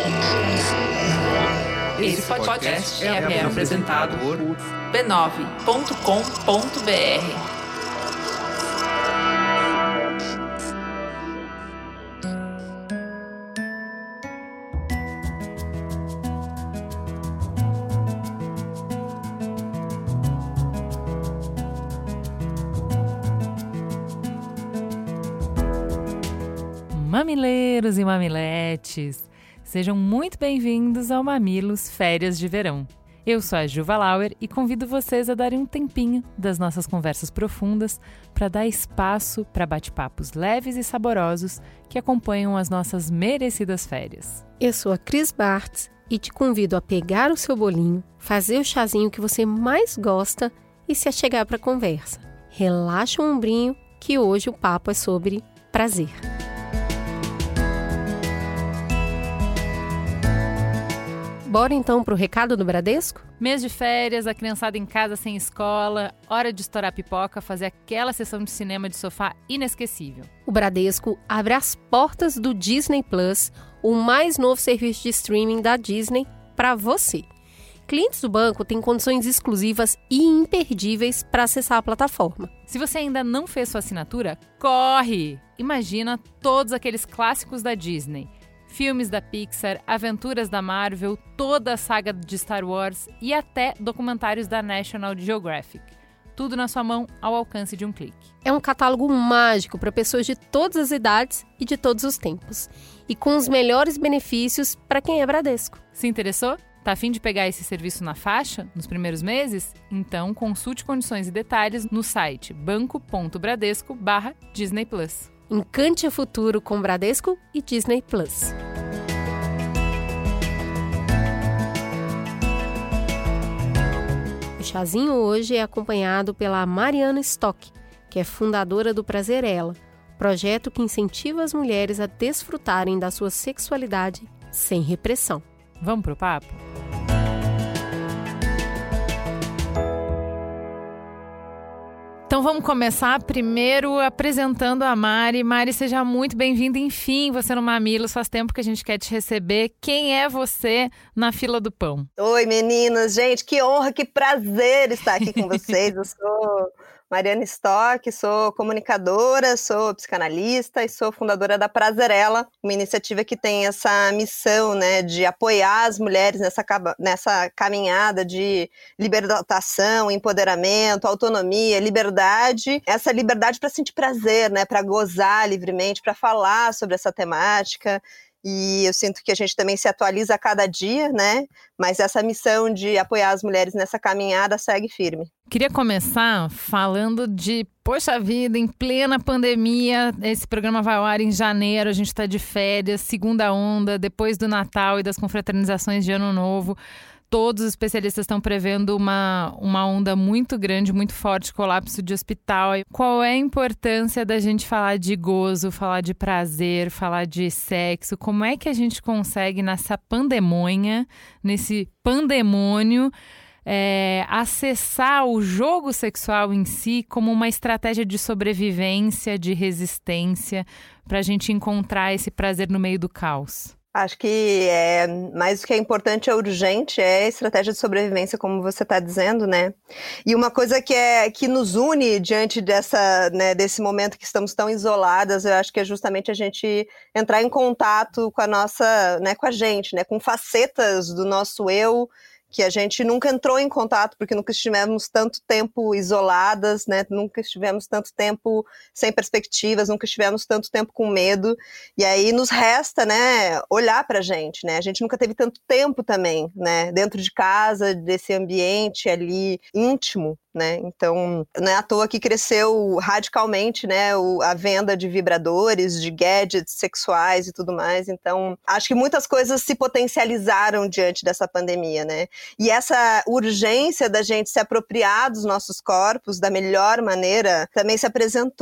Esse podcast é apresentado por b9.com.br. Mamileiros e mamiletes, sejam muito bem-vindos ao Mamilos Férias de Verão. Eu sou a Juva Lauer e convido vocês a darem um tempinho das nossas conversas profundas para dar espaço para bate-papos leves e saborosos que acompanham as nossas merecidas férias. Eu sou a Cris Bartz e te convido a pegar o seu bolinho, fazer o chazinho que você mais gosta e se achegar para a conversa. Relaxa o ombrinho que hoje o papo é sobre prazer. Bora então pro recado do Bradesco? Mês de férias, a criançada em casa sem escola, hora de estourar pipoca, fazer aquela sessão de cinema de sofá inesquecível. O Bradesco abre as portas do Disney Plus, o mais novo serviço de streaming da Disney, para você. Clientes do banco têm condições exclusivas e imperdíveis para acessar a plataforma. Se você ainda não fez sua assinatura, corre! Imagina todos aqueles clássicos da Disney. Filmes da Pixar, aventuras da Marvel, toda a saga de Star Wars e até documentários da National Geographic. Tudo na sua mão, ao alcance de um clique. É um catálogo mágico para pessoas de todas as idades e de todos os tempos. E com os melhores benefícios para quem é Bradesco. Se interessou? Tá a fim de pegar esse serviço na faixa, nos primeiros meses? Então consulte condições e detalhes no site banco.bradesco/Disney Plus. Encante o futuro com Bradesco e Disney Plus. O chazinho hoje é acompanhado pela Mariana Stock, que é fundadora do Prazerela, projeto que incentiva as mulheres a desfrutarem da sua sexualidade sem repressão. Vamos pro papo? Então vamos começar primeiro apresentando a Mari. Mari, seja muito bem-vinda. Enfim, você no Mamilos, faz tempo que a gente quer te receber. Quem é você na fila do pão? Oi, meninas. Gente, que honra, que prazer estar aqui com vocês. Eu sou Mariana Stock, sou comunicadora, sou psicanalista e sou fundadora da Prazerela, uma iniciativa que tem essa missão, né, de apoiar as mulheres nessa caminhada de libertação, empoderamento, autonomia, liberdade, essa liberdade para sentir prazer, né, para gozar livremente, para falar sobre essa temática. E eu sinto que a gente também se atualiza a cada dia, né? Mas essa missão de apoiar as mulheres nessa caminhada segue firme. Queria começar falando de, poxa vida, em plena pandemia, esse programa vai ao ar em janeiro, a gente está de férias, segunda onda, depois do Natal e das confraternizações de Ano Novo. Todos os especialistas estão prevendo uma onda muito grande, muito forte, colapso de hospital. Qual é a importância da gente falar de gozo, falar de prazer, falar de sexo? Como é que a gente consegue, nessa pandemonha, nesse pandemônio, acessar o jogo sexual em si como uma estratégia de sobrevivência, de resistência, para a gente encontrar esse prazer no meio do caos? Acho que mais do que é importante, é urgente, é a estratégia de sobrevivência, como você está dizendo, né? E uma coisa que nos une diante desse momento que estamos tão isoladas, eu acho que é justamente a gente entrar em contato com a nossa, né, com a gente, né, com facetas do nosso eu, que a gente nunca entrou em contato, porque nunca estivemos tanto tempo isoladas, né? Nunca estivemos tanto tempo sem perspectivas, nunca estivemos tanto tempo com medo, e aí nos resta, né, olhar pra gente, né? A gente nunca teve tanto tempo também, né, dentro de casa, desse ambiente ali íntimo, né? Então, não é à toa que cresceu radicalmente, né, a venda de vibradores, de gadgets sexuais e tudo mais. Então, acho que muitas coisas se potencializaram diante dessa pandemia, né? E essa urgência da gente se apropriar dos nossos corpos da melhor maneira também se apresentou,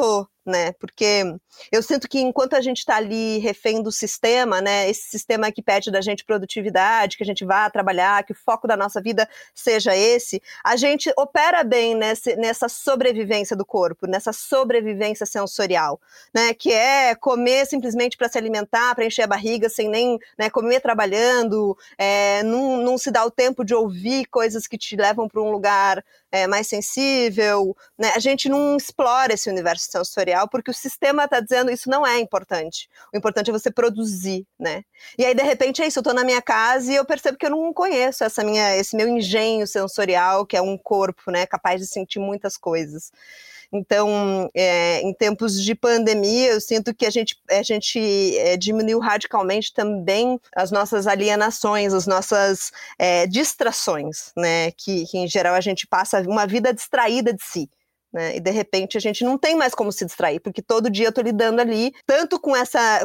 né? Porque eu sinto que enquanto a gente está ali refém do sistema, né? Esse sistema que pede da gente produtividade, que a gente vá trabalhar, que o foco da nossa vida seja esse, a gente opera bem nessa sobrevivência do corpo, nessa sobrevivência sensorial, né? Que é comer simplesmente para se alimentar, para encher a barriga, sem nem, né, comer trabalhando, não se dá o tempo de ouvir coisas que te levam para um lugar mais sensível, né? A gente não explora esse universo sensorial porque o sistema está dizendo isso não é importante. O importante é você produzir, né? E aí, de repente, é isso, eu estou na minha casa e eu percebo que eu não conheço esse meu engenho sensorial, que é um corpo, né, capaz de sentir muitas coisas. Então, em tempos de pandemia, eu sinto que a gente diminuiu radicalmente também as nossas alienações, as nossas distrações, né? Que em geral a gente passa uma vida distraída de si. Né? E de repente a gente não tem mais como se distrair, porque todo dia eu estou lidando ali, tanto com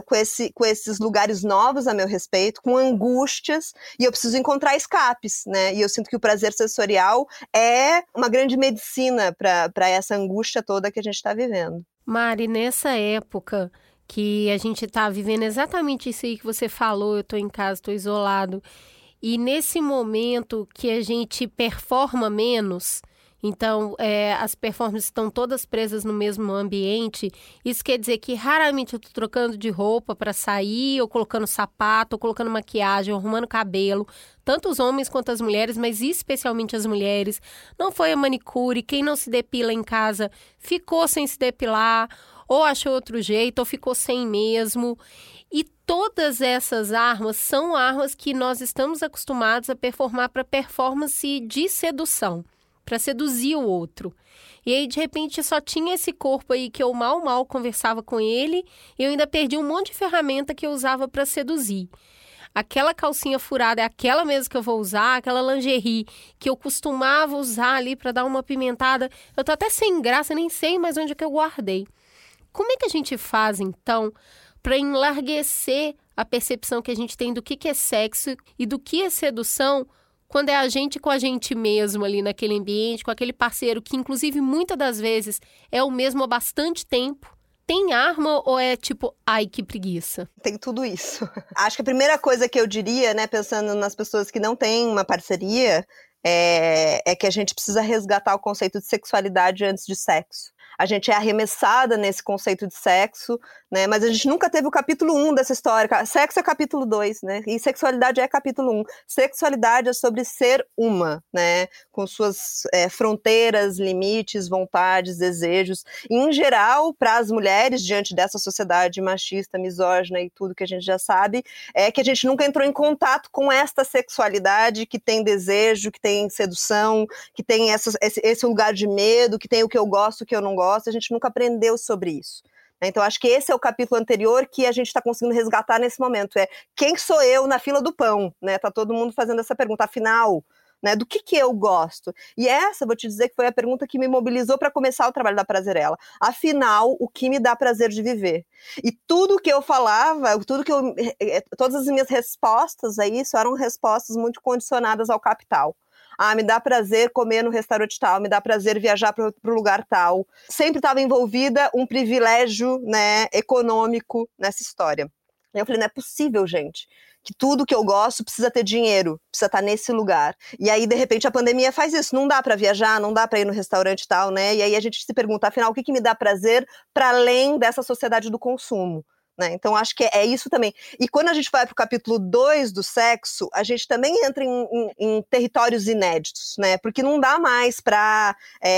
esses lugares novos a meu respeito, com angústias, e eu preciso encontrar escapes, né? E eu sinto que o prazer sensorial é uma grande medicina para essa angústia toda que a gente está vivendo. Mari, nessa época que a gente está vivendo exatamente isso aí que você falou, eu estou em casa, estou isolado, e nesse momento que a gente performa menos, então, as performances estão todas presas no mesmo ambiente. Isso quer dizer que raramente eu estou trocando de roupa para sair, ou colocando sapato, ou colocando maquiagem, ou arrumando cabelo. Tanto os homens quanto as mulheres, mas especialmente as mulheres. Não foi a manicure, quem não se depila em casa ficou sem se depilar, ou achou outro jeito, ou ficou sem mesmo. E todas essas armas são armas que nós estamos acostumados a performar para performance de sedução, para seduzir o outro. E aí, de repente, só tinha esse corpo aí que eu mal conversava com ele e eu ainda perdi um monte de ferramenta que eu usava para seduzir. Aquela calcinha furada é aquela mesmo que eu vou usar, aquela lingerie que eu costumava usar ali para dar uma pimentada. Eu tô até sem graça, nem sei mais onde é que eu guardei. Como é que a gente faz, então, para enlarguecer a percepção que a gente tem do que é sexo e do que é sedução, quando é a gente com a gente mesmo ali naquele ambiente, com aquele parceiro que, inclusive, muitas das vezes é o mesmo há bastante tempo? Tem arma ou é tipo, ai, que preguiça? Tem tudo isso. Acho que a primeira coisa que eu diria, né, pensando nas pessoas que não têm uma parceria, é que a gente precisa resgatar o conceito de sexualidade antes de sexo. A gente é arremessada nesse conceito de sexo, né? Mas a gente nunca teve o capítulo 1 dessa história. Sexo é capítulo 2, né? E sexualidade é capítulo 1. Sexualidade é sobre ser uma, né? Com suas fronteiras, limites, vontades, desejos. E, em geral, para as mulheres, diante dessa sociedade machista, misógina e tudo que a gente já sabe, é que a gente nunca entrou em contato com esta sexualidade que tem desejo, que tem sedução, que tem esse lugar de medo, que tem o que eu gosto, o que eu não gosto. A gente nunca aprendeu sobre isso. Então, acho que esse é o capítulo anterior que a gente está conseguindo resgatar nesse momento. Quem sou eu na fila do pão? Né? Tá todo mundo fazendo essa pergunta. Afinal, né, do que eu gosto? E essa, vou te dizer que foi a pergunta que me mobilizou para começar o trabalho da Prazerela. Afinal, o que me dá prazer de viver? E tudo que eu falava, todas as minhas respostas a isso eram respostas muito condicionadas ao capital. Me dá prazer comer no restaurante tal, me dá prazer viajar para o lugar tal. Sempre estava envolvida um privilégio, né, econômico nessa história. E eu falei, não é possível, gente, que tudo que eu gosto precisa ter dinheiro, precisa estar nesse lugar. E aí, de repente, a pandemia faz isso. Não dá para viajar, não dá para ir no restaurante tal, né? E aí a gente se pergunta, afinal, o que me dá prazer para além dessa sociedade do consumo? Né? Então, acho que é isso também. E quando a gente vai para o capítulo 2 do sexo, a gente também entra em territórios inéditos, né? Porque não dá mais para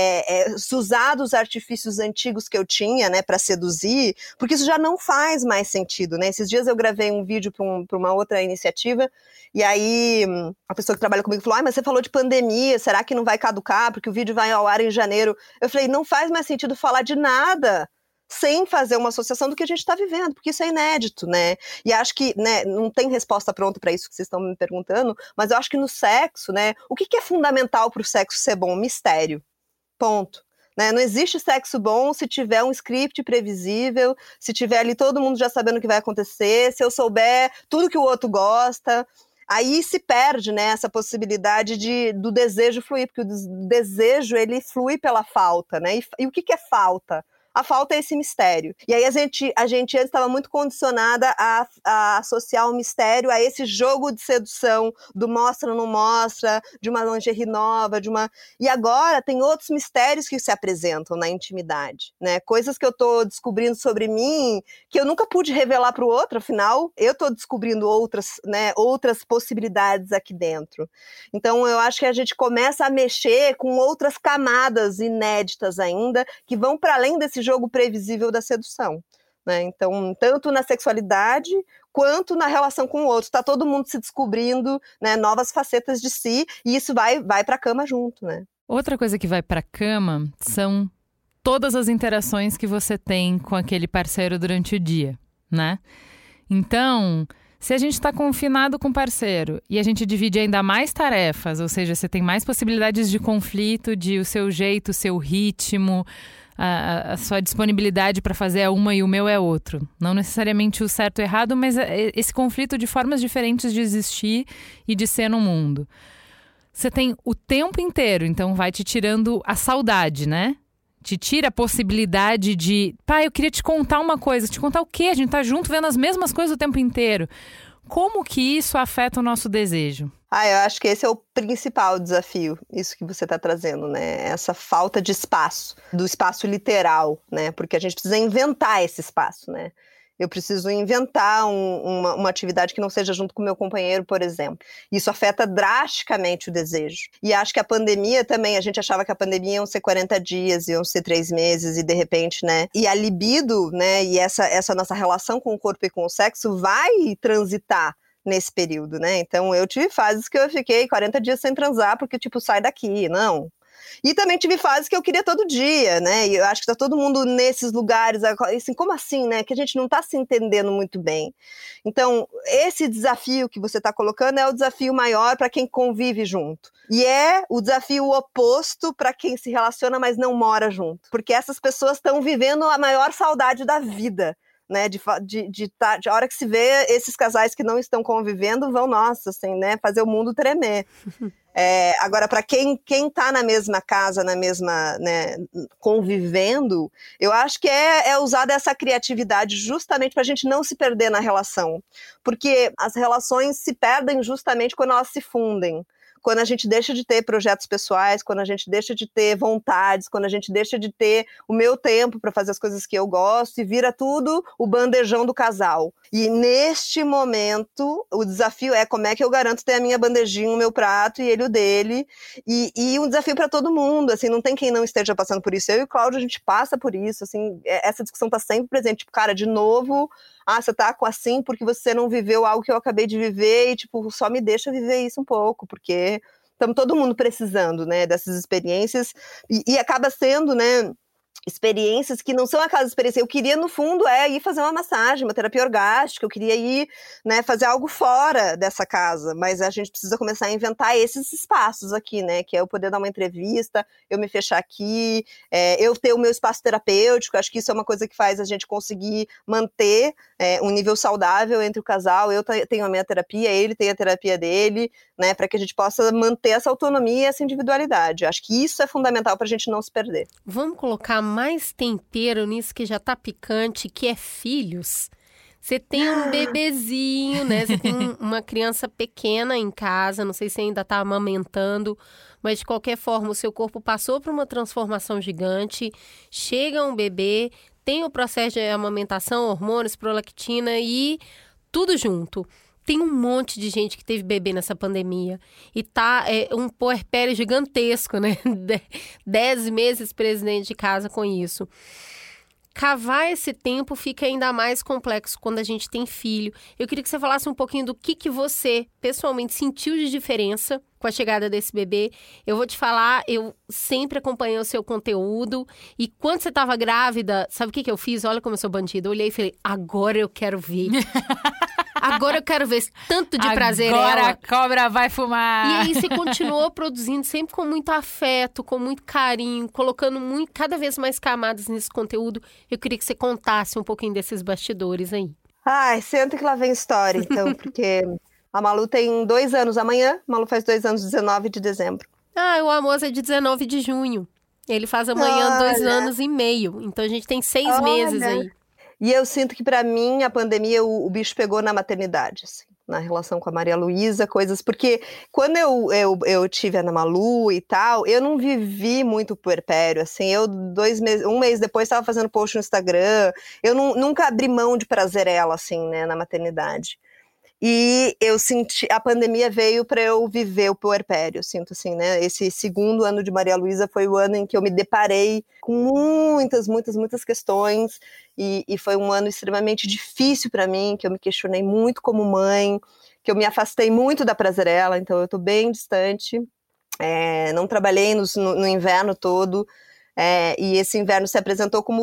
usar dos artifícios antigos que eu tinha, né, para seduzir, porque isso já não faz mais sentido. Né? Esses dias eu gravei um vídeo para uma outra iniciativa, e aí a pessoa que trabalha comigo falou, mas você falou de pandemia, será que não vai caducar, porque o vídeo vai ao ar em janeiro? Eu falei, não faz mais sentido falar de nada sem fazer uma associação do que a gente está vivendo, porque isso é inédito, né? E acho que, né, não tem resposta pronta para isso que vocês estão me perguntando, mas eu acho que no sexo, né, o que é fundamental para o sexo ser bom? Mistério. Ponto. Né? Não existe sexo bom se tiver um script previsível, se tiver ali todo mundo já sabendo o que vai acontecer, se eu souber tudo que o outro gosta. Aí se perde, né, essa possibilidade do desejo fluir, porque o desejo, ele flui pela falta, né? E o que é falta? A falta é esse mistério. E aí a gente antes estava muito condicionada a associar o mistério a esse jogo de sedução, do mostra, não mostra, de uma lingerie nova, E agora tem outros mistérios que se apresentam na intimidade, né? Coisas que eu tô descobrindo sobre mim, que eu nunca pude revelar para o outro, afinal, eu tô descobrindo outras possibilidades aqui dentro. Então, eu acho que a gente começa a mexer com outras camadas inéditas ainda, que vão para além desse jogo previsível da sedução, né? Então, tanto na sexualidade quanto na relação com o outro. Está todo mundo se descobrindo, né, novas facetas de si, e isso vai para a cama junto, né? Outra coisa que vai para a cama são todas as interações que você tem com aquele parceiro durante o dia, né? Então, se a gente está confinado com o parceiro e a gente divide ainda mais tarefas, ou seja, você tem mais possibilidades de conflito, de o seu jeito, o seu ritmo, a sua disponibilidade para fazer é uma e o meu é outro. Não necessariamente o certo ou errado, mas esse conflito de formas diferentes de existir e de ser no mundo. Você tem o tempo inteiro, então vai te tirando a saudade, né? Te tira a possibilidade de... eu queria te contar uma coisa. Te contar o quê? A gente tá junto vendo as mesmas coisas o tempo inteiro. Como que isso afeta o nosso desejo? Eu acho que esse é o principal desafio, isso que você está trazendo, né? Essa falta de espaço, do espaço literal, né? Porque a gente precisa inventar esse espaço, né? Eu preciso inventar uma atividade que não seja junto com o meu companheiro, por exemplo. Isso afeta drasticamente o desejo. E acho que a pandemia também, a gente achava que a pandemia iam ser 40 dias, iam ser 3 meses, e de repente, né? E a libido, né? E essa nossa relação com o corpo e com o sexo vai transitar nesse período, né? Então, eu tive fases que eu fiquei 40 dias sem transar, porque, sai daqui, não. E também tive fases que eu queria todo dia, né? E eu acho que tá todo mundo nesses lugares, assim, como assim, né? Que a gente não tá se entendendo muito bem. Então, esse desafio que você tá colocando é o desafio maior para quem convive junto. E é o desafio oposto para quem se relaciona, mas não mora junto. Porque essas pessoas estão vivendo a maior saudade da vida, né, de hora que se vê esses casais que não estão convivendo vão, nossa, assim, né, fazer o mundo tremer. Agora, para quem tá na mesma casa, na mesma, né, convivendo, eu acho que é usada essa criatividade justamente para a gente não se perder na relação. Porque as relações se perdem justamente quando elas se fundem. Quando a gente deixa de ter projetos pessoais, quando a gente deixa de ter vontades, quando a gente deixa de ter o meu tempo para fazer as coisas que eu gosto e vira tudo o bandejão do casal. E neste momento, o desafio é como é que eu garanto ter a minha bandejinha, o meu prato e ele o dele. E um desafio para todo mundo, assim, não tem quem não esteja passando por isso. Eu e o Cláudio, a gente passa por isso, assim, essa discussão está sempre presente. Tipo, cara, de novo, você tá assim porque você não viveu algo que eu acabei de viver e, só me deixa viver isso um pouco, porque estamos todo mundo precisando, né, dessas experiências e acaba sendo, né, experiências que não são aquelas experiências. Eu queria, no fundo, ir fazer uma massagem, uma terapia orgástica, eu queria ir, né, fazer algo fora dessa casa, mas a gente precisa começar a inventar esses espaços aqui, né, que é eu poder dar uma entrevista, eu me fechar aqui, eu ter o meu espaço terapêutico. Acho que isso é uma coisa que faz a gente conseguir manter um nível saudável entre o casal. Eu tenho a minha terapia, ele tem a terapia dele, né, para que a gente possa manter essa autonomia e essa individualidade. Acho que isso é fundamental para a gente não se perder. Vamos colocar mais tempero nisso que já tá picante, que é filhos. Você tem um bebezinho, né? Você tem uma criança pequena em casa, não sei se ainda tá amamentando, mas de qualquer forma o seu corpo passou por uma transformação gigante, chega um bebê, tem o processo de amamentação, hormônios, prolactina e tudo junto. Tem um monte de gente que teve bebê nessa pandemia e tá um puerpério gigantesco, né? 10 meses presidente de casa com isso. Cavar esse tempo fica ainda mais complexo quando a gente tem filho. Eu queria que você falasse um pouquinho do que você, pessoalmente, sentiu de diferença com a chegada desse bebê. Eu vou te falar, eu sempre acompanhei o seu conteúdo. E quando você estava grávida, sabe o que eu fiz? Olha como eu sou bandida. Eu olhei e falei, agora eu quero ver. Agora eu quero ver esse tanto de prazer. Agora a cobra vai fumar. E aí você continuou produzindo sempre com muito afeto, com muito carinho, colocando cada vez mais camadas nesse conteúdo. Eu queria que você contasse um pouquinho desses bastidores aí. Senta que lá vem história, então, porque a Malu tem 2 anos amanhã. A Malu faz 2 anos, 19 de dezembro. O Amos é de 19 de junho. Ele faz amanhã 2 anos e meio, então a gente tem 6 meses aí. E eu sinto que pra mim a pandemia, o bicho pegou na maternidade, assim, na relação com a Maria Luísa, coisas, porque quando eu tive a Ana Malu e tal, eu não vivi muito puerpério, assim, eu 1 mês depois estava fazendo post no Instagram, eu nunca abri mão de prazer ela, assim, né, na maternidade. E eu senti, a pandemia veio para eu viver o puerpério, eu sinto assim, né? Esse segundo ano de Maria Luísa foi o ano em que eu me deparei com muitas questões e foi um ano extremamente difícil para mim, que eu me questionei muito como mãe, que eu me afastei muito da Prazerela, então eu tô bem distante, não trabalhei no inverno todo. E esse inverno se apresentou como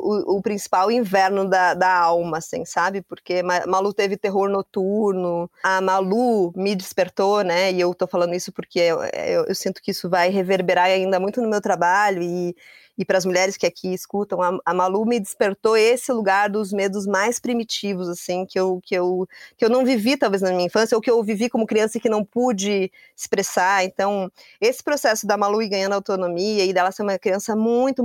o principal inverno da alma, assim, sabe? Porque Malu teve terror noturno, a Malu me despertou, né? E eu tô falando isso porque eu sinto que isso vai reverberar ainda muito no meu trabalho e para as mulheres que aqui escutam, a Malu me despertou esse lugar dos medos mais primitivos, assim, que eu não vivi talvez na minha infância, ou que eu vivi como criança e que não pude expressar. Então, esse processo da Malu ir ganhando autonomia e dela ser uma criança muito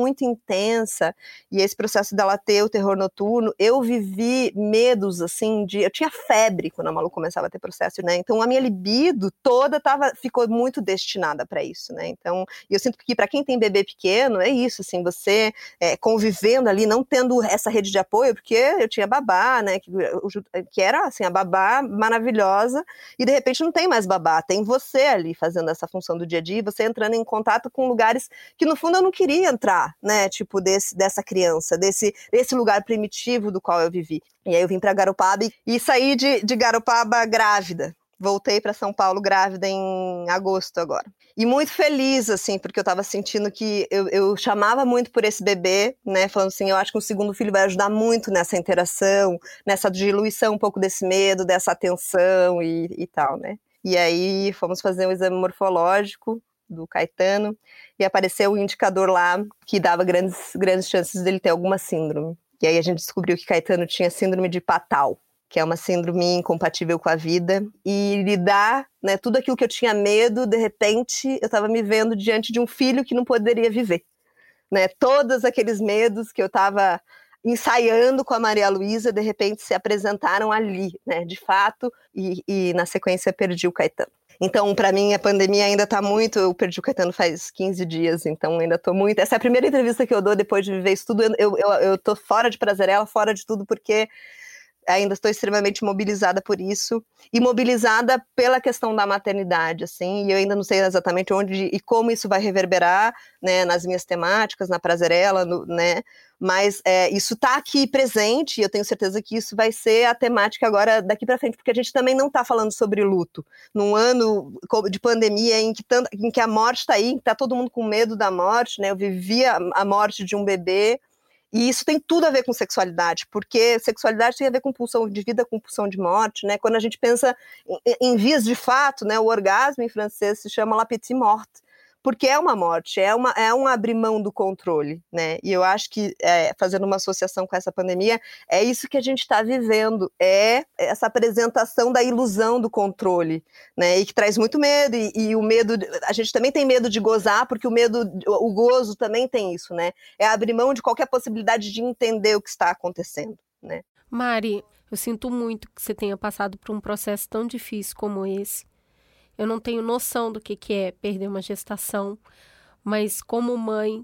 intensa, e esse processo dela ter o terror noturno, eu vivi medos, assim, eu tinha febre quando a Malu começava a ter processo, né? Então, a minha libido toda ficou muito destinada para isso, né? Então, eu sinto que para quem tem bebê pequeno, é isso, assim, você convivendo ali, não tendo essa rede de apoio, porque eu tinha babá, né, que era, assim, a babá maravilhosa, e de repente não tem mais babá, tem você ali fazendo essa função do dia a dia, você entrando em contato com lugares que no fundo eu não queria entrar, né, tipo dessa criança, desse lugar primitivo do qual eu vivi. E aí eu vim para Garopaba e saí de Garopaba grávida. Voltei para São Paulo grávida em agosto agora. E muito feliz, assim, porque eu estava sentindo que eu chamava muito por esse bebê, né? Falando assim, eu acho que um segundo filho vai ajudar muito nessa interação, nessa diluição um pouco desse medo, dessa atenção e tal, né? E aí fomos fazer um exame morfológico do Caetano e apareceu um indicador lá que dava grandes chances dele ter alguma síndrome. E aí a gente descobriu que Caetano tinha síndrome de Patal, que é uma síndrome incompatível com a vida, e lidar, né, tudo aquilo que eu tinha medo, de repente eu estava me vendo diante de um filho que não poderia viver, né, todos aqueles medos que eu estava ensaiando com a Maria Luísa, de repente se apresentaram ali, né, de fato, e na sequência perdi o Caetano. Então, para mim, a pandemia ainda está muito... Eu perdi o Caetano faz 15 dias, então ainda estou muito... Essa é a primeira entrevista que eu dou depois de viver isso tudo. Eu estou fora de Prazerela, fora de tudo, porque ainda estou extremamente mobilizada por isso, e mobilizada pela questão da maternidade, assim, e eu ainda não sei exatamente onde e como isso vai reverberar, né, nas minhas temáticas, na Prazerela, né, mas isso está aqui presente, e eu tenho certeza que isso vai ser a temática agora daqui para frente, porque a gente também não está falando sobre luto, num ano de pandemia em que a morte está aí, está todo mundo com medo da morte, né, eu vivi a morte de um bebê. E isso tem tudo a ver com sexualidade, porque sexualidade tem a ver com pulsão de vida, com pulsão de morte, né? Quando a gente pensa em vias de fato, né? O orgasmo em francês se chama la petite morte, porque é uma morte, é um abrir mão do controle, né? E eu acho que, fazendo uma associação com essa pandemia, é isso que a gente está vivendo, é essa apresentação da ilusão do controle, né? E que traz muito medo, e o medo, a gente também tem medo de gozar, porque o gozo também tem isso, né? É abrir mão de qualquer possibilidade de entender o que está acontecendo, né? Mari, eu sinto muito que você tenha passado por um processo tão difícil como esse. Eu não tenho noção do que é perder uma gestação, mas como mãe,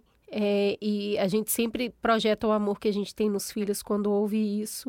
e a gente sempre projeta o amor que a gente tem nos filhos quando ouve isso.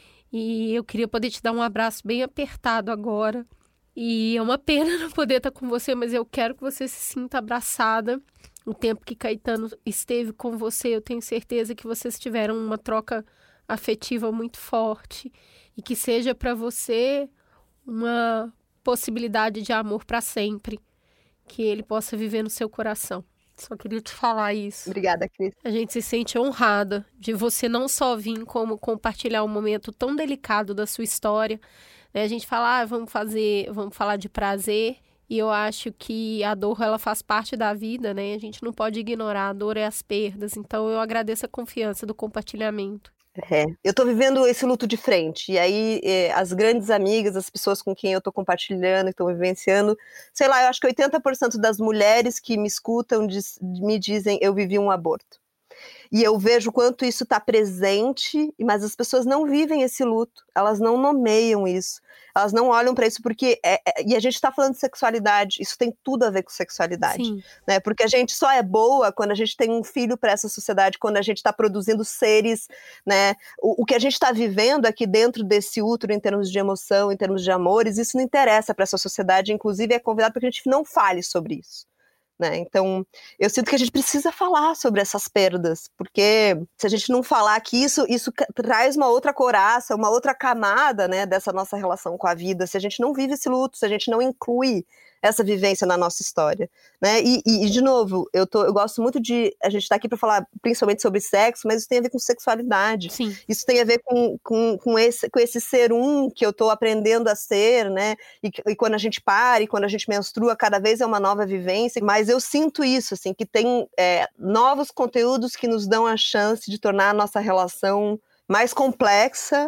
E eu queria poder te dar um abraço bem apertado agora. E é uma pena não poder estar com você, mas eu quero que você se sinta abraçada. O tempo que Caetano esteve com você, eu tenho certeza que vocês tiveram uma troca afetiva muito forte. E que seja para você uma possibilidade de amor para sempre, que ele possa viver no seu coração. Só queria te falar isso. Obrigada, Cris. A gente se sente honrada de você não só vir como compartilhar um momento tão delicado da sua história, né? A gente fala, vamos falar de prazer, e eu acho que a dor, ela faz parte da vida, né? A gente não pode ignorar, a dor é as perdas, então eu agradeço a confiança do compartilhamento. Eu tô vivendo esse luto de frente, e aí as grandes amigas, as pessoas com quem eu tô compartilhando, que estão vivenciando, sei lá, eu acho que 80% das mulheres que me escutam me dizem, eu vivi um aborto. E eu vejo o quanto isso está presente, mas as pessoas não vivem esse luto, elas não nomeiam isso, elas não olham para isso, porque e a gente está falando de sexualidade, isso tem tudo a ver com sexualidade, né? Porque a gente só é boa quando a gente tem um filho para essa sociedade, quando a gente está produzindo seres, né? O que a gente está vivendo aqui dentro desse útero, em termos de emoção, em termos de amores, isso não interessa para essa sociedade, inclusive é convidado para que a gente não fale sobre isso. Né? Então, eu sinto que a gente precisa falar sobre essas perdas, porque se a gente não falar que isso traz uma outra couraça, uma outra camada, né, dessa nossa relação com a vida, se a gente não vive esse luto, se a gente não inclui essa vivência na nossa história, né? E de novo, eu gosto muito de... A gente tá aqui para falar principalmente sobre sexo, mas isso tem a ver com sexualidade. Sim. Isso tem a ver com esse ser que eu tô aprendendo a ser, né? E quando a gente para, e quando a gente menstrua, cada vez é uma nova vivência. Mas eu sinto isso, assim, que tem novos conteúdos que nos dão a chance de tornar a nossa relação mais complexa,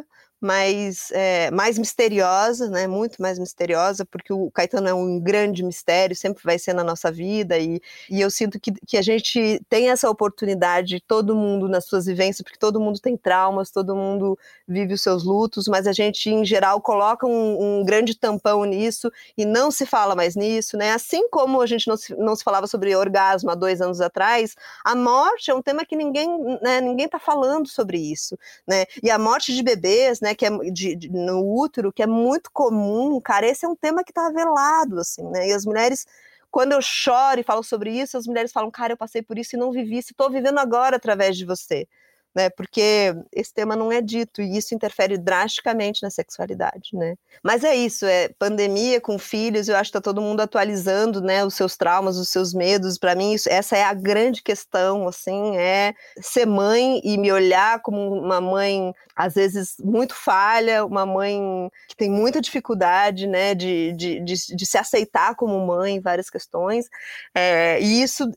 mais misteriosa, né? Muito mais misteriosa, porque o Caetano é um grande mistério, sempre vai ser na nossa vida, e eu sinto que a gente tem essa oportunidade, todo mundo nas suas vivências, porque todo mundo tem traumas, todo mundo vive os seus lutos, mas a gente, em geral, coloca um grande tampão nisso e não se fala mais nisso, né? Assim como a gente não se falava sobre orgasmo há 2 anos atrás, a morte é um tema que ninguém tá falando sobre isso, né? E a morte de bebês, né, que é no útero, que é muito comum, cara, esse é um tema que tá velado, assim, né, e as mulheres, quando eu choro e falo sobre isso, as mulheres falam, cara, eu passei por isso e não vivi isso, tô vivendo agora através de você, né, porque esse tema não é dito, e isso interfere drasticamente na sexualidade, né. Mas é isso, pandemia com filhos, eu acho que tá todo mundo atualizando, né, os seus traumas, os seus medos, para mim essa é a grande questão, assim, é ser mãe e me olhar como uma mãe, às vezes, muito falha, uma mãe que tem muita dificuldade, né, de se aceitar como mãe em várias questões, e isso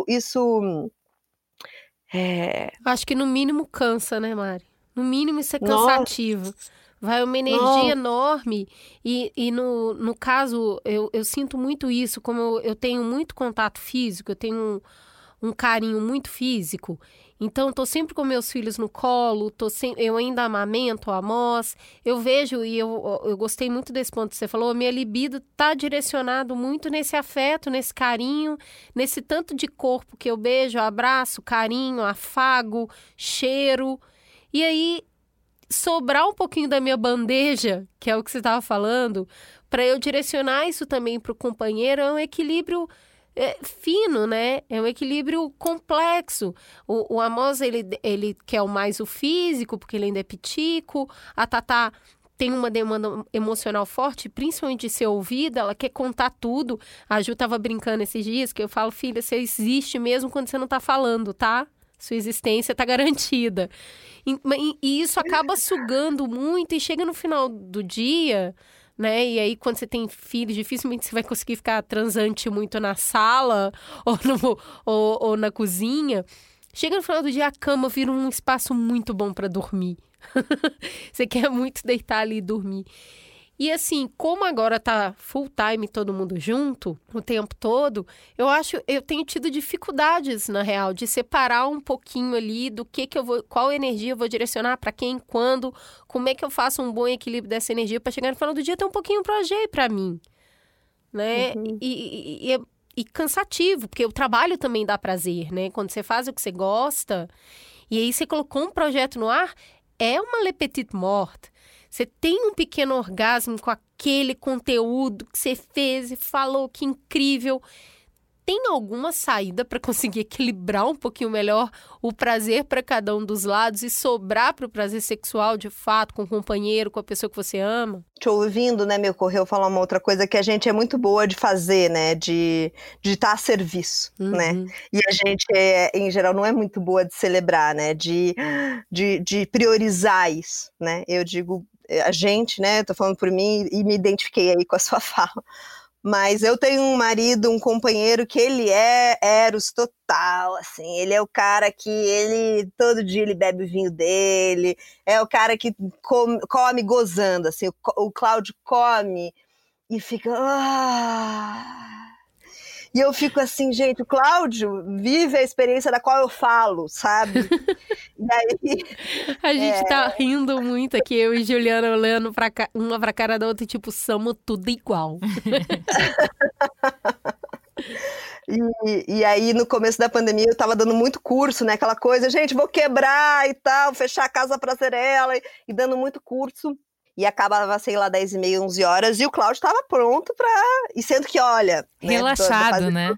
Acho que no mínimo cansa, né, Mari? No mínimo isso é cansativo. Nossa. Vai uma energia enorme e no caso, eu sinto muito isso, como eu tenho muito contato físico, eu tenho um carinho muito físico, então eu tô sempre com meus filhos no colo, eu ainda amamento, Amos, eu vejo, e eu gostei muito desse ponto que você falou, a minha libido tá direcionado muito nesse afeto, nesse carinho, nesse tanto de corpo que eu beijo, abraço, carinho, afago, cheiro, e aí sobrar um pouquinho da minha bandeja, que é o que você estava falando, para eu direcionar isso também para o companheiro, é um equilíbrio fino, né? É um equilíbrio complexo. O Amos, ele quer mais o físico, porque ele ainda é pitico. A Tatá tem uma demanda emocional forte, principalmente de ser ouvida, ela quer contar tudo. A Ju estava brincando esses dias, que eu falo, filha, você existe mesmo quando você não está falando, tá? Sua existência está garantida. E isso acaba sugando muito e chega no final do dia, né? E aí, quando você tem filhos, dificilmente você vai conseguir ficar transante muito na sala ou na cozinha. Chega no final do dia, a cama vira um espaço muito bom para dormir. Você quer muito deitar ali e dormir. E assim, como agora tá full time todo mundo junto, o tempo todo, eu tenho tido dificuldades, na real, de separar um pouquinho ali do que eu vou, qual energia eu vou direcionar para quem, quando, como é que eu faço um bom equilíbrio dessa energia para chegar no final do dia ter um pouquinho pro AG para mim, né? Uhum. E cansativo, porque o trabalho também dá prazer, né? Quando você faz o que você gosta, e aí você colocou um projeto no ar, é uma le petite morte. Você tem um pequeno orgasmo com aquele conteúdo que você fez e falou, que incrível. Tem alguma saída para conseguir equilibrar um pouquinho melhor o prazer para cada um dos lados e sobrar para o prazer sexual, de fato, com o companheiro, com a pessoa que você ama? Te ouvindo, né, me ocorreu falar uma outra coisa que a gente é muito boa de fazer, né, de estar a serviço, né? E a gente, em geral, não é muito boa de celebrar, né, de priorizar isso, né? Eu digo, a gente, né, tô falando por mim e me identifiquei aí com a sua fala. Mas eu tenho um marido, um companheiro que ele é Eros total, assim, ele é o cara que todo dia ele bebe o vinho dele, é o cara que come gozando, assim, o Cláudio come e fica... E eu fico assim, gente, o Cláudio vive a experiência da qual eu falo, sabe? E aí... A gente tá rindo muito aqui, eu e Juliana olhando uma pra cara da outra, tipo, somos tudo igual. E aí, no começo da pandemia, eu tava dando muito curso, né? Aquela coisa, gente, vou quebrar e tal, fechar a casa pra ser ela, e dando muito curso. E acabava, sei lá, 10h30, 11 horas, e o Cláudio tava pronto pra... E sendo que, olha... Relaxado, né?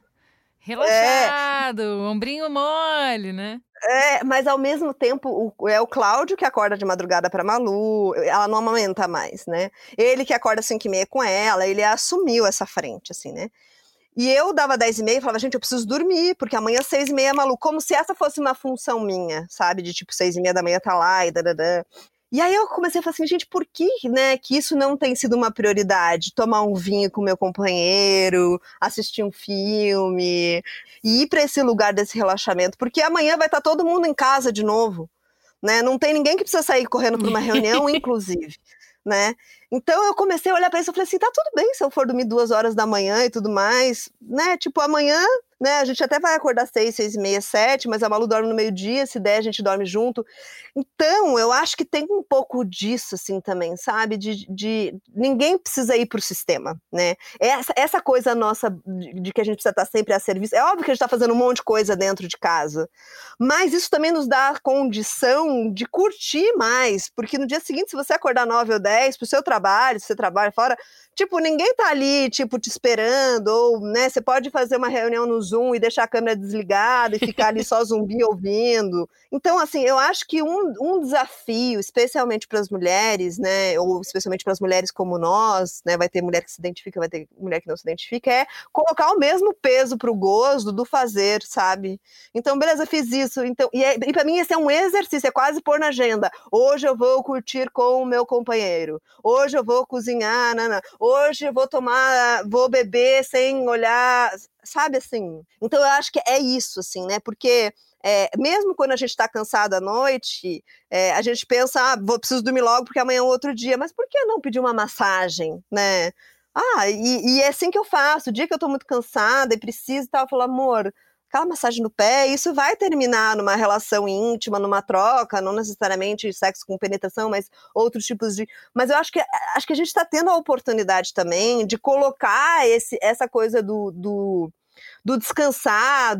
Relaxado, ombrinho mole, né? Mas ao mesmo tempo, é o Cláudio que acorda de madrugada pra Malu, ela não amamenta mais, né? Ele que acorda 5h30 com ela, ele assumiu essa frente, assim, né? E eu dava 10h30 e falava, gente, eu preciso dormir, porque amanhã 6h30 é Malu, como se essa fosse uma função minha, sabe? De tipo, 6h30 da manhã tá lá e dadadã. E aí eu comecei a falar assim, gente, por que, né, que isso não tem sido uma prioridade? Tomar um vinho com meu companheiro, assistir um filme, e ir para esse lugar desse relaxamento, porque amanhã vai estar todo mundo em casa de novo, né? Não tem ninguém que precisa sair correndo para uma reunião, inclusive, né? Então eu comecei a olhar para isso e falei assim, tá tudo bem se eu for dormir 2h da manhã e tudo mais, né? Tipo, amanhã... Né, a gente até vai acordar 6, 6h30, 7, mas a Malu dorme no meio-dia, se der a gente dorme junto. Então, eu acho que tem um pouco disso, assim, também, sabe? De ninguém precisa ir pro sistema, né? Essa coisa nossa de que a gente precisa estar sempre a serviço, é óbvio que a gente tá fazendo um monte de coisa dentro de casa, mas isso também nos dá a condição de curtir mais, porque no dia seguinte, se você acordar 9 ou 10 pro seu trabalho, se você trabalha fora, tipo, ninguém tá ali, tipo, te esperando, ou, né, você pode fazer uma reunião no Zoom e deixar a câmera desligada e ficar ali só zumbi ouvindo. Então, assim, eu acho que um desafio, especialmente para as mulheres, né, ou especialmente para as mulheres como nós, né, vai ter mulher que se identifica, vai ter mulher que não se identifica, é colocar o mesmo peso pro gozo do fazer, sabe? Então, beleza, fiz isso. Então, e para mim esse é um exercício, é quase pôr na agenda. Hoje eu vou curtir com o meu companheiro. Hoje eu vou cozinhar, hoje eu vou beber sem olhar, sabe assim? Então eu acho que é isso, assim, né? Porque mesmo quando a gente tá cansado à noite, a gente pensa, preciso dormir logo porque amanhã é um outro dia, mas por que não pedir uma massagem, né? E é assim que eu faço, o dia que eu tô muito cansada e preciso e tal, eu falo, amor, aquela massagem no pé, isso vai terminar numa relação íntima, numa troca, não necessariamente sexo com penetração, mas outros tipos de... Mas eu acho que a gente está tendo a oportunidade também de colocar essa coisa do descansar,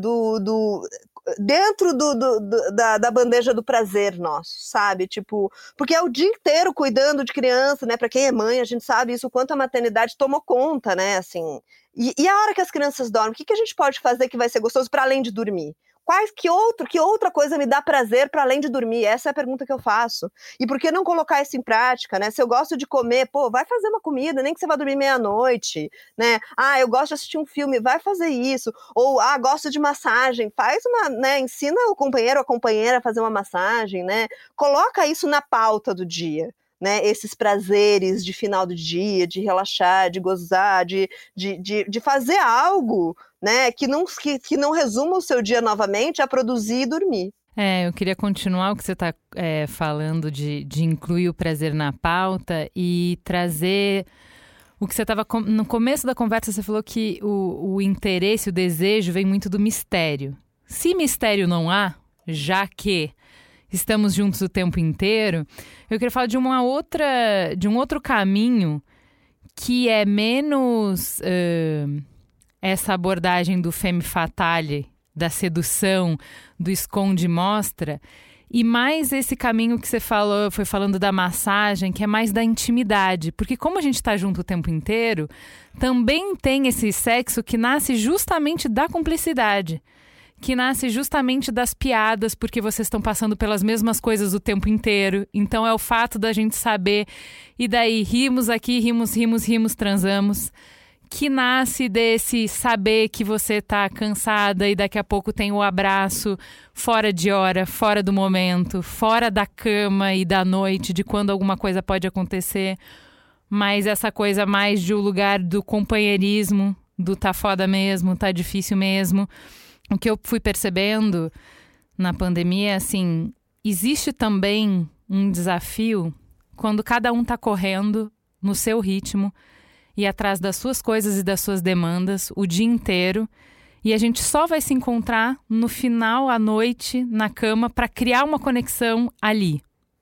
dentro da bandeja do prazer nosso, sabe? Tipo, porque é o dia inteiro cuidando de criança, né? Para quem é mãe, a gente sabe isso, o quanto a maternidade tomou conta, né? Assim, e a hora que as crianças dormem, o que a gente pode fazer que vai ser gostoso para além de dormir? Que outra coisa me dá prazer para além de dormir? Essa é a pergunta que eu faço. E por que não colocar isso em prática, né? Se eu gosto de comer, vai fazer uma comida, nem que você vá dormir meia-noite, né? Eu gosto de assistir um filme, vai fazer isso. Ou, gosto de massagem, faz uma, né? Ensina o companheiro ou a companheira a fazer uma massagem, né? Coloca isso na pauta do dia. Né, esses prazeres de final do dia, de relaxar, de gozar, de fazer algo, né, que não resuma o seu dia novamente a produzir e dormir. Eu queria continuar o que você está falando de incluir o prazer na pauta e trazer o que você estava... No começo da conversa você falou que o interesse, o desejo vem muito do mistério. Se mistério não há, já que estamos juntos o tempo inteiro, eu queria falar de um outro caminho que é menos essa abordagem do femme fatale, da sedução, do esconde e mostra, e mais esse caminho que você foi falando da massagem, que é mais da intimidade. Porque como a gente está junto o tempo inteiro, também tem esse sexo que nasce justamente da cumplicidade, que nasce justamente das piadas, porque vocês estão passando pelas mesmas coisas o tempo inteiro. Então é o fato da gente saber, e daí rimos aqui, rimos, transamos, que nasce desse saber que você tá cansada e daqui a pouco tem o abraço fora de hora, fora do momento, fora da cama e da noite, de quando alguma coisa pode acontecer. mas essa coisa mais de o lugar do companheirismo, do tá foda mesmo, tá difícil mesmo. O que eu fui percebendo na pandemia é assim, existe também um desafio quando cada um tá correndo no seu ritmo e atrás das suas coisas e das suas demandas o dia inteiro, e a gente só vai se encontrar no final, à noite, na cama, para criar uma conexão ali.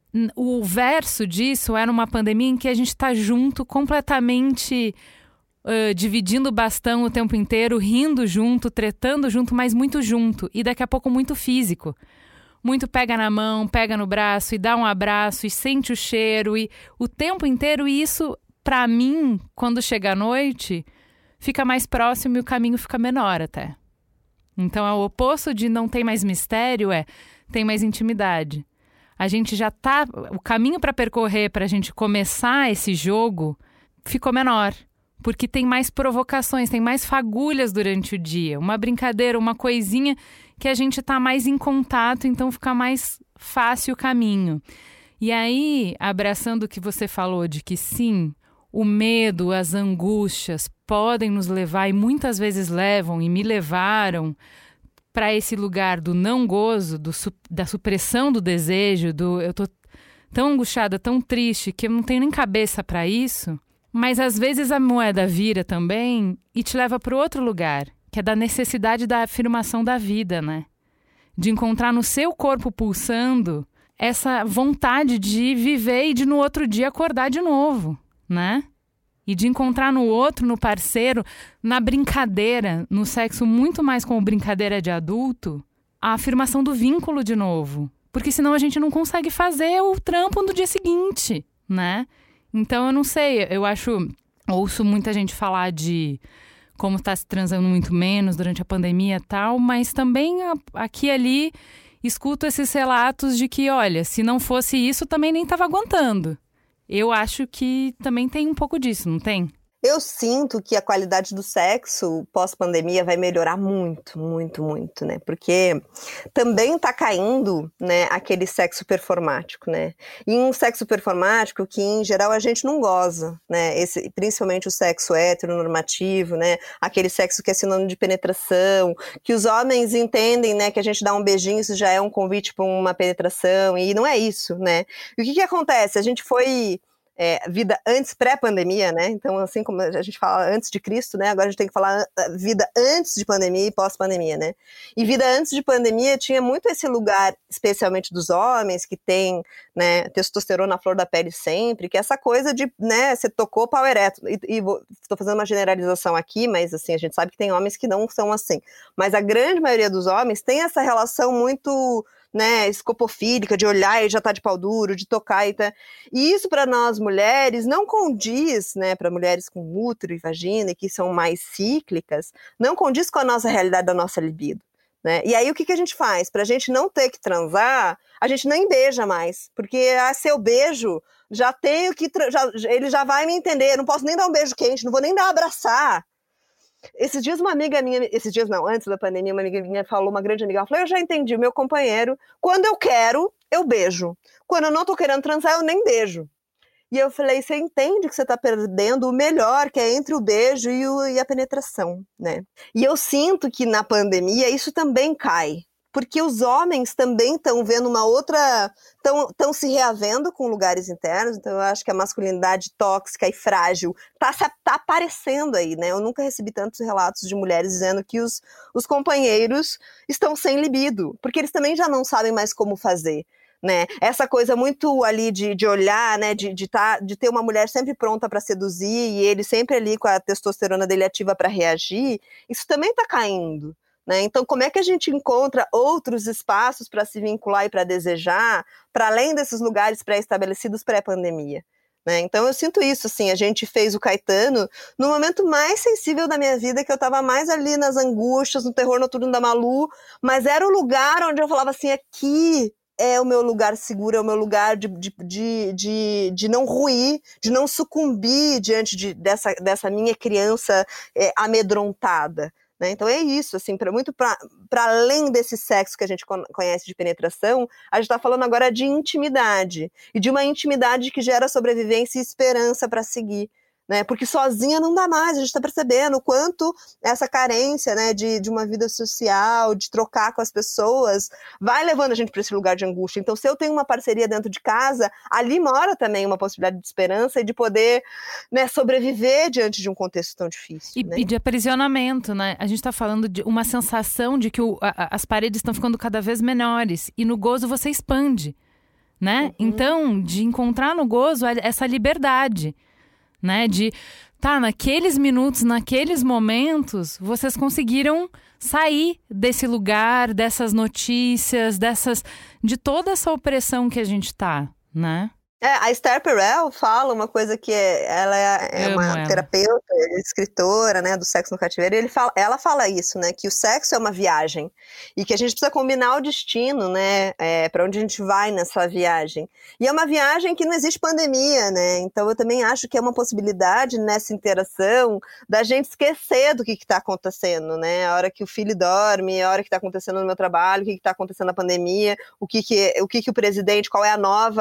O verso disso era uma pandemia em que a gente está junto, completamente dividindo o bastão o tempo inteiro, rindo junto, tretando junto, mas muito junto. E daqui a pouco muito físico. Muito pega na mão, pega no braço e dá um abraço e sente o cheiro. E o tempo inteiro, e isso, para mim, quando chega a noite, fica mais próximo e o caminho fica menor até. Então, o oposto de não tem mais mistério tem mais intimidade. A gente já tá... O caminho para percorrer, para a gente começar esse jogo, ficou menor. Porque tem mais provocações, tem mais fagulhas durante o dia. Uma brincadeira, uma coisinha que a gente tá mais em contato, então fica mais fácil o caminho. E aí, abraçando o que você falou de que sim, o medo, as angústias podem nos levar, e muitas vezes levam e me levaram para esse lugar do não gozo, da supressão do desejo, eu tô tão angustiada, tão triste, que eu não tenho nem cabeça para isso. Mas às vezes a moeda vira também e te leva para o outro lugar, que é da necessidade da afirmação da vida, né? De encontrar no seu corpo pulsando essa vontade de viver e de no outro dia acordar de novo, né? E de encontrar no outro, no parceiro, na brincadeira, no sexo muito mais como brincadeira de adulto, a afirmação do vínculo de novo. Porque senão a gente não consegue fazer o trampo no dia seguinte, né? Então eu não sei, ouço muita gente falar de como está se transando muito menos durante a pandemia e tal, mas também aqui e ali escuto esses relatos de que, olha, se não fosse isso, também nem estava aguentando. Eu acho que também tem um pouco disso, não tem? Eu sinto que a qualidade do sexo pós-pandemia vai melhorar muito, muito, muito, né? Porque também tá caindo, né, aquele sexo performático, né? E um sexo performático que, em geral, a gente não goza, né? Principalmente o sexo heteronormativo, né? Aquele sexo que é sinônimo de penetração, que os homens entendem, né, que a gente dá um beijinho, isso já é um convite para uma penetração, e não é isso, né? E o que acontece? A gente foi... vida antes, pré-pandemia, né? Então, assim como a gente fala antes de Cristo, né? Agora a gente tem que falar vida antes de pandemia e pós-pandemia, né? E vida antes de pandemia tinha muito esse lugar, especialmente dos homens, que tem, né, testosterona à flor da pele sempre, que é essa coisa de, né, você tocou pau ereto. E estou fazendo uma generalização aqui, mas assim, a gente sabe que tem homens que não são assim. Mas a grande maioria dos homens tem essa relação muito... né, escopofílica, de olhar e já tá de pau duro, de tocar e tá. E isso para nós mulheres não condiz, né, para mulheres com útero e vagina, que são mais cíclicas, não condiz com a nossa realidade da nossa libido, né? E aí o que a gente faz? Pra gente não ter que transar, a gente nem beija mais, porque se eu beijo, já tenho que, ele já vai me entender, não posso nem dar um beijo quente, não vou nem dar um abraçar. Esses dias uma amiga minha, antes da pandemia, uma amiga minha falou, uma grande amiga, ela falou, eu já entendi, o meu companheiro, quando eu quero, eu beijo. Quando eu não tô querendo transar, eu nem beijo. E eu falei, você entende que você tá perdendo o melhor, que é entre o beijo e a penetração, né? E eu sinto que na pandemia isso também cai. Porque os homens também estão vendo uma outra... Estão se reavendo com lugares internos, então eu acho que a masculinidade tóxica e frágil tá aparecendo aí, né? Eu nunca recebi tantos relatos de mulheres dizendo que os companheiros estão sem libido, porque eles também já não sabem mais como fazer, né? Essa coisa muito ali de olhar, né? De ter uma mulher sempre pronta para seduzir e ele sempre ali com a testosterona dele ativa para reagir, isso também tá caindo. Né? Então, como é que a gente encontra outros espaços para se vincular e para desejar, para além desses lugares pré-estabelecidos pré-pandemia? Né? Então, eu sinto isso, assim, a gente fez o Caetano no momento mais sensível da minha vida, que eu estava mais ali nas angústias, no terror noturno da Malu, mas era o lugar onde eu falava assim, aqui é o meu lugar seguro, é o meu lugar de não ruir, de não sucumbir diante dessa minha criança amedrontada. né? Então é isso, assim, muito para além desse sexo que a gente conhece de penetração, a gente está falando agora de intimidade, e de uma intimidade que gera sobrevivência e esperança para seguir. Né? Porque sozinha não dá mais, a gente está percebendo o quanto essa carência, né, de uma vida social, de trocar com as pessoas, vai levando a gente para esse lugar de angústia. Então, se eu tenho uma parceria dentro de casa, ali mora também uma possibilidade de esperança e de poder, né, sobreviver diante de um contexto tão difícil. E de aprisionamento, né? A gente está falando de uma sensação de que as paredes estão ficando cada vez menores, e no gozo você expande, né? Uhum. Então, de encontrar no gozo essa liberdade, né, de naqueles minutos, naqueles momentos, vocês conseguiram sair desse lugar, dessas notícias, de toda essa opressão que a gente tá, né? A Esther Perel fala uma coisa que ela é uma terapeuta, escritora, né, do sexo no cativeiro, e ela fala isso, né, que o sexo é uma viagem e que a gente precisa combinar o destino, né, para onde a gente vai nessa viagem. E é uma viagem que não existe pandemia, né, então eu também acho que é uma possibilidade nessa interação da gente esquecer do que está acontecendo, né, a hora que o filho dorme, a hora que está acontecendo no meu trabalho, o que está acontecendo na pandemia, o que o presidente, qual é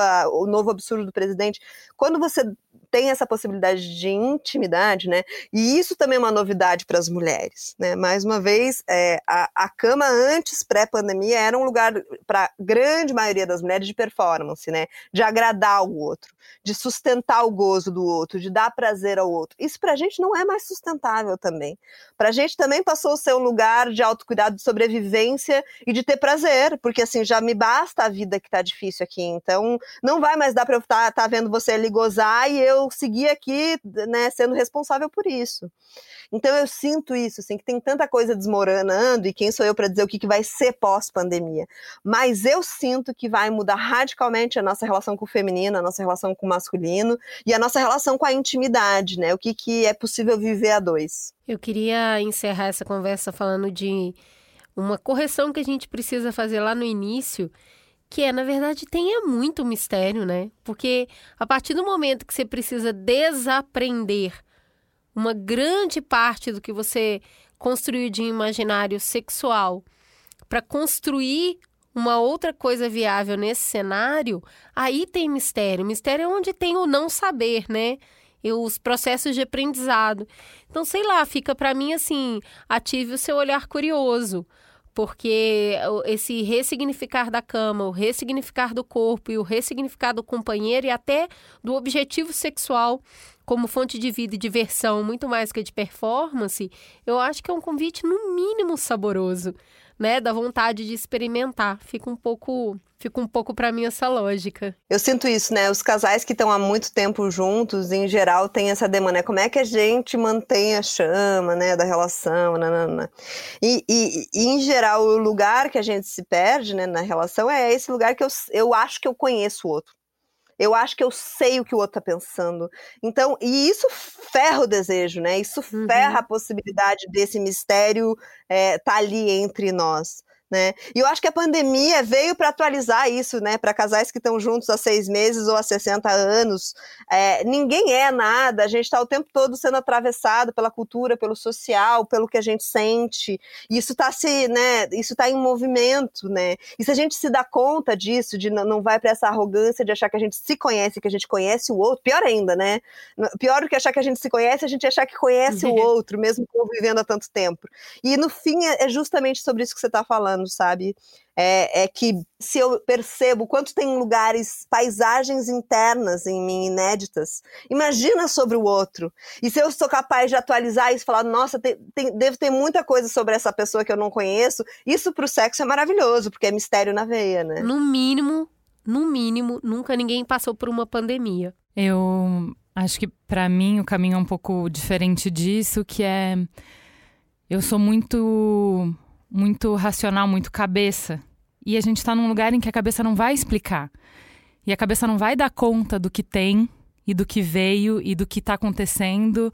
o novo absurdo do presidente. Quando você tem essa possibilidade de intimidade, né? E isso também é uma novidade para as mulheres, né? Mais uma vez, a cama antes, pré-pandemia, era um lugar para a grande maioria das mulheres de performance, né? De agradar o outro, de sustentar o gozo do outro, de dar prazer ao outro. Isso para a gente não é mais sustentável também. Para a gente também passou a ser um lugar de autocuidado, de sobrevivência e de ter prazer, porque assim, já me basta a vida que está difícil aqui, então não vai mais dar para eu estar vendo você ali gozar e eu seguir aqui, né, sendo responsável por isso. Então eu sinto isso, assim, que tem tanta coisa desmoronando, e quem sou eu para dizer o que vai ser pós-pandemia? Mas eu sinto que vai mudar radicalmente a nossa relação com o feminino, a nossa relação com o masculino e a nossa relação com a intimidade, né? O que é possível viver a dois. Eu queria encerrar essa conversa falando de uma correção que a gente precisa fazer lá no início, que na verdade, tem muito mistério, né? Porque a partir do momento que você precisa desaprender uma grande parte do que você construiu de imaginário sexual para construir uma outra coisa viável nesse cenário, aí tem mistério. Mistério é onde tem o não saber, né? E os processos de aprendizado. Então, sei lá, fica para mim assim, ative o seu olhar curioso. Porque esse ressignificar da cama, o ressignificar do corpo e o ressignificar do companheiro e até do objetivo sexual como fonte de vida e diversão, muito mais que de performance, eu acho que é um convite no mínimo saboroso, né? Da vontade de experimentar. Fica um pouco para mim essa lógica. Eu sinto isso, né? Os casais que estão há muito tempo juntos, em geral, têm essa demanda, né? Como é que a gente mantém a chama, né, da relação, nanana. E em geral, o lugar que a gente se perde, né, na relação é esse lugar que eu acho que eu conheço o outro. Eu acho que eu sei o que o outro tá pensando. Então, e isso ferra o desejo, né? Isso ferra a possibilidade desse mistério tá ali entre nós. Né? E eu acho que a pandemia veio para atualizar isso, né? Para casais que estão juntos há 6 meses ou há 60 anos. Ninguém é nada, a gente está o tempo todo sendo atravessado pela cultura, pelo social, pelo que a gente sente. E isso está isso tá em movimento, né? E se a gente se dá conta disso, de não vai para essa arrogância de achar que a gente se conhece, que a gente conhece o outro, pior ainda, né? Pior do que achar que a gente se conhece, a gente achar que conhece o outro, mesmo convivendo há tanto tempo. E no fim é justamente sobre isso que você está falando, sabe? É que se eu percebo quanto tem lugares, paisagens internas em mim, inéditas, imagina sobre o outro. E se eu sou capaz de atualizar isso, falar, nossa, devo ter muita coisa sobre essa pessoa que eu não conheço, isso pro sexo é maravilhoso, porque é mistério na veia, né? No mínimo, nunca ninguém passou por uma pandemia. Eu acho que pra mim o caminho é um pouco diferente disso, que é... Eu sou muito racional, muito cabeça. E a gente tá num lugar em que a cabeça não vai explicar. E a cabeça não vai dar conta do que tem, e do que veio, e do que tá acontecendo.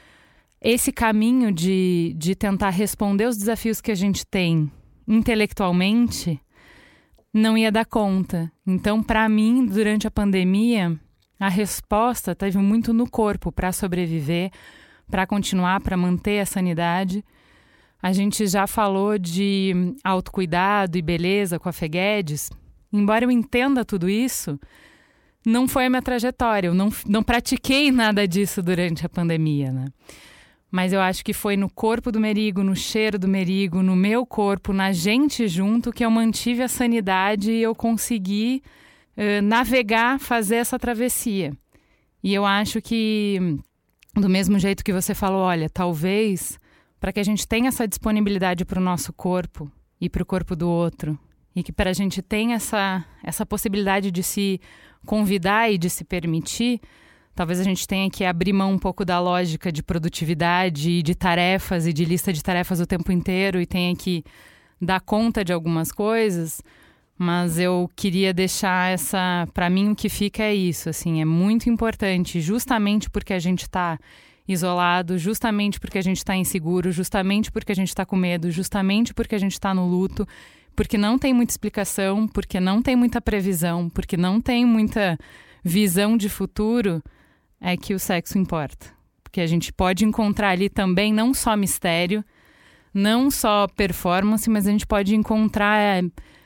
Esse caminho de tentar responder os desafios que a gente tem intelectualmente não ia dar conta. Então, para mim, durante a pandemia, a resposta teve muito no corpo para sobreviver, para continuar, para manter a sanidade. A gente já falou de autocuidado e beleza com a Fê Guedes. Embora eu entenda tudo isso, não foi a minha trajetória. Eu não pratiquei nada disso durante a pandemia, né? Mas eu acho que foi no corpo do Merigo, no cheiro do Merigo, no meu corpo, na gente junto, que eu mantive a sanidade e eu consegui navegar, fazer essa travessia. E eu acho que, do mesmo jeito que você falou, olha, talvez, para que a gente tenha essa disponibilidade para o nosso corpo e para o corpo do outro, e que para a gente tenha essa possibilidade de se convidar e de se permitir, talvez a gente tenha que abrir mão um pouco da lógica de produtividade e de tarefas e de lista de tarefas o tempo inteiro e tenha que dar conta de algumas coisas. Mas eu queria deixar para mim o que fica é isso, assim, é muito importante, justamente porque a gente está isolado, justamente porque a gente está inseguro, justamente porque a gente está com medo, justamente porque a gente está no luto, porque não tem muita explicação, porque não tem muita previsão, porque não tem muita visão de futuro, é que o sexo importa. Porque a gente pode encontrar ali também não só mistério, não só performance, mas a gente pode encontrar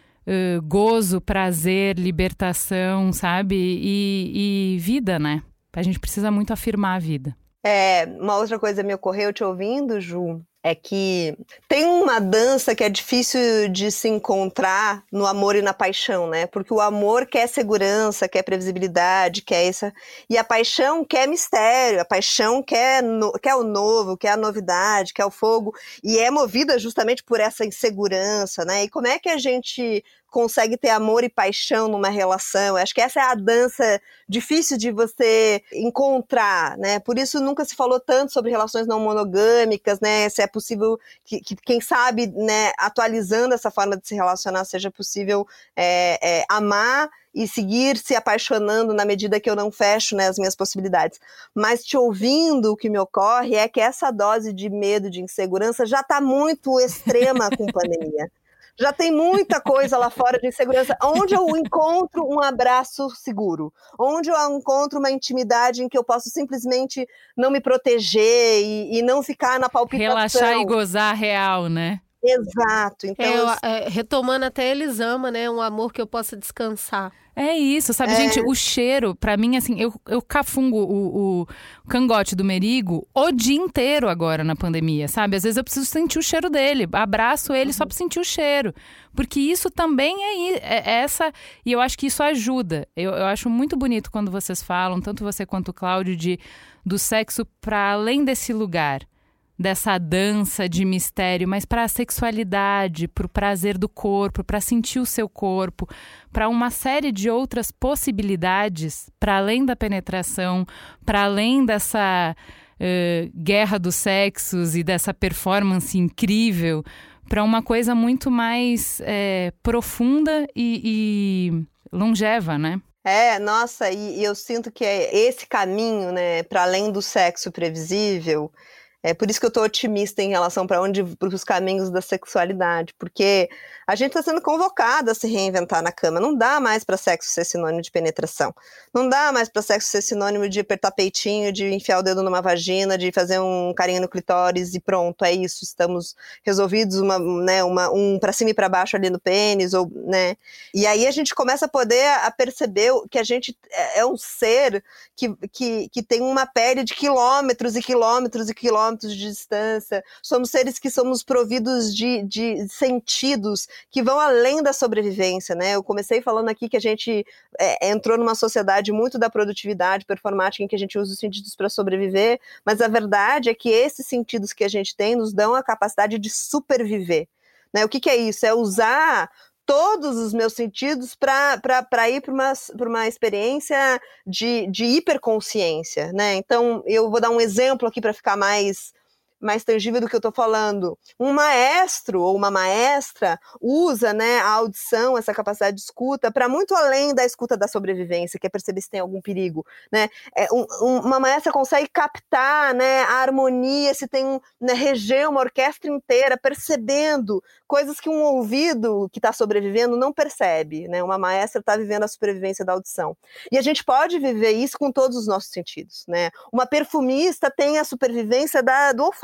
gozo, prazer, libertação, sabe? E vida, né? A gente precisa muito afirmar a vida. Uma outra coisa me ocorreu te ouvindo, Ju, é que tem uma dança que é difícil de se encontrar no amor e na paixão, né? Porque o amor quer segurança, quer previsibilidade, quer essa... E a paixão quer mistério, a paixão quer o novo, quer a novidade, quer o fogo. E é movida justamente por essa insegurança, né? E como é que a gente consegue ter amor e paixão numa relação? Acho que essa é a dança difícil de você encontrar, né? Por isso nunca se falou tanto sobre relações não monogâmicas, né? Se é possível que quem sabe, né, atualizando essa forma de se relacionar, seja possível amar e seguir se apaixonando na medida que eu não fecho, né, as minhas possibilidades. Mas te ouvindo, o que me ocorre é que essa dose de medo, de insegurança já está muito extrema com pandemia. Já tem muita coisa lá fora de insegurança. Onde eu encontro um abraço seguro? Onde eu encontro uma intimidade em que eu posso simplesmente não me proteger e não ficar na palpitação? Relaxar e gozar real, né? Exato. Então, retomando até Elisama, né? Um amor que eu possa descansar. É isso, sabe, gente? O cheiro, pra mim, assim, eu cafungo o cangote do Merigo o dia inteiro agora na pandemia, sabe? Às vezes eu preciso sentir o cheiro dele, abraço ele só pra sentir o cheiro. Porque isso também é essa... E eu acho que isso ajuda. Eu acho muito bonito quando vocês falam, tanto você quanto o Cláudio, do sexo pra além desse lugar. Dessa dança de mistério, mas para a sexualidade, para o prazer do corpo, para sentir o seu corpo, para uma série de outras possibilidades, para além da penetração, para além dessa guerra dos sexos e dessa performance incrível, para uma coisa muito mais profunda e longeva, né? Nossa, e eu sinto que é esse caminho, né, para além do sexo previsível. É por isso que eu estou otimista em relação para os caminhos da sexualidade, porque a gente está sendo convocado a se reinventar na cama. Não dá mais para sexo ser sinônimo de penetração. Não dá mais para sexo ser sinônimo de apertar peitinho, de enfiar o dedo numa vagina, de fazer um carinho no clitóris e pronto, é isso. Estamos resolvidos, um para cima e para baixo ali no pênis, né? E aí a gente começa a poder perceber que a gente é um ser que tem uma pele de quilômetros e quilômetros e quilômetros de distância, somos seres que somos providos de sentidos que vão além da sobrevivência, né? Eu comecei falando aqui que a gente entrou numa sociedade muito da produtividade performática em que a gente usa os sentidos para sobreviver, mas a verdade é que esses sentidos que a gente tem nos dão a capacidade de superviver, né? O que é isso? É usar todos os meus sentidos para ir para uma experiência de hiperconsciência, né? Então, eu vou dar um exemplo aqui para ficar mais tangível do que eu estou falando. Um maestro ou uma maestra usa, né, a audição, essa capacidade de escuta, para muito além da escuta da sobrevivência, que é perceber se tem algum perigo, né? Uma maestra consegue captar, né, a harmonia, se tem reger uma orquestra inteira, percebendo coisas que um ouvido que está sobrevivendo não percebe, né? Uma maestra está vivendo a sobrevivência da audição. E a gente pode viver isso com todos os nossos sentidos, né? Uma perfumista tem a supervivência do olfato,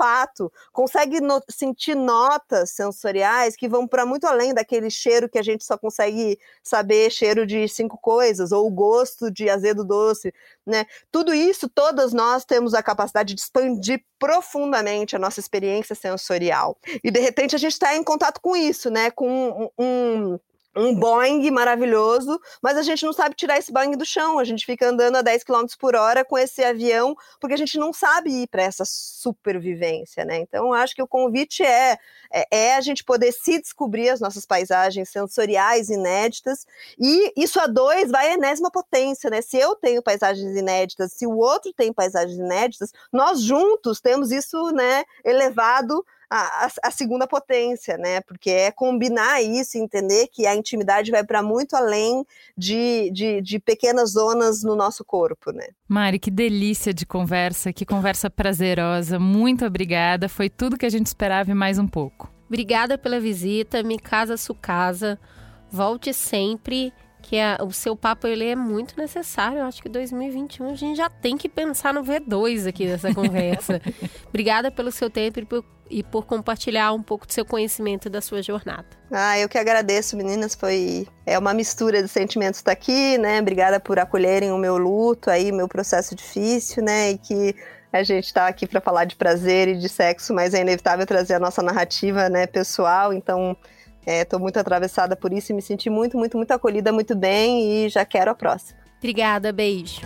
olfato, consegue sentir notas sensoriais que vão para muito além daquele cheiro que a gente só consegue saber cheiro de 5 coisas, ou o gosto de azedo doce, né? Tudo isso, todas nós temos a capacidade de expandir profundamente a nossa experiência sensorial. E de repente a gente está em contato com isso, né? Com um Boeing maravilhoso, mas a gente não sabe tirar esse Boeing do chão, a gente fica andando a 10 km por hora com esse avião, porque a gente não sabe ir para essa supervivência, né? Então, acho que o convite é a gente poder se descobrir as nossas paisagens sensoriais inéditas, e isso a 2 vai à enésima potência, né? Se eu tenho paisagens inéditas, se o outro tem paisagens inéditas, nós juntos temos isso, né, elevado a segunda potência, né? Porque é combinar isso e entender que a intimidade vai para muito além de pequenas zonas no nosso corpo, né? Mari, que delícia de conversa, que conversa prazerosa. Muito obrigada. Foi tudo que a gente esperava e mais um pouco. Obrigada pela visita. Mi casa, su casa. Volte sempre, que o seu papo ele é muito necessário. Eu acho que 2021 a gente já tem que pensar no V2 aqui dessa conversa. Obrigada pelo seu tempo e por compartilhar um pouco do seu conhecimento e da sua jornada. Eu que agradeço, meninas. É uma mistura de sentimentos estar aqui, né? Obrigada por acolherem o meu luto, aí, meu processo difícil, né? E que a gente está aqui para falar de prazer e de sexo, mas é inevitável trazer a nossa narrativa, né, pessoal. Então, estou muito atravessada por isso e me senti muito, muito, muito acolhida, muito bem, e já quero a próxima. Obrigada, beijo.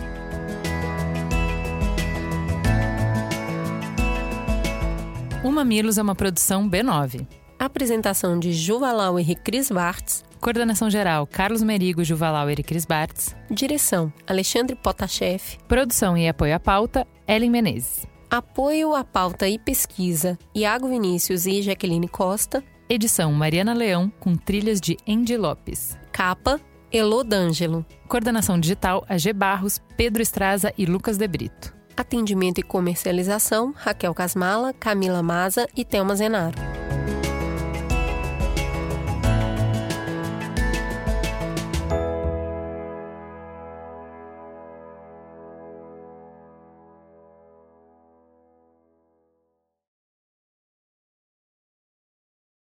O Mamilos é uma produção B9. Apresentação de Juva Lauer e Cris Bartz. Coordenação geral, Carlos Merigo, Juva Lauer e Cris Bartz. Direção, Alexandre Potashev. Produção e apoio à pauta, Ellen Menezes. Apoio à pauta e pesquisa, Iago Vinícius e Jaqueline Costa. Edição, Mariana Leão, com trilhas de Andy Lopes. Capa, Elô D'Angelo. Coordenação digital, AG Barros, Pedro Estraza e Lucas De Brito. Atendimento e comercialização, Raquel Casmala, Camila Maza e Thelma Zenaro.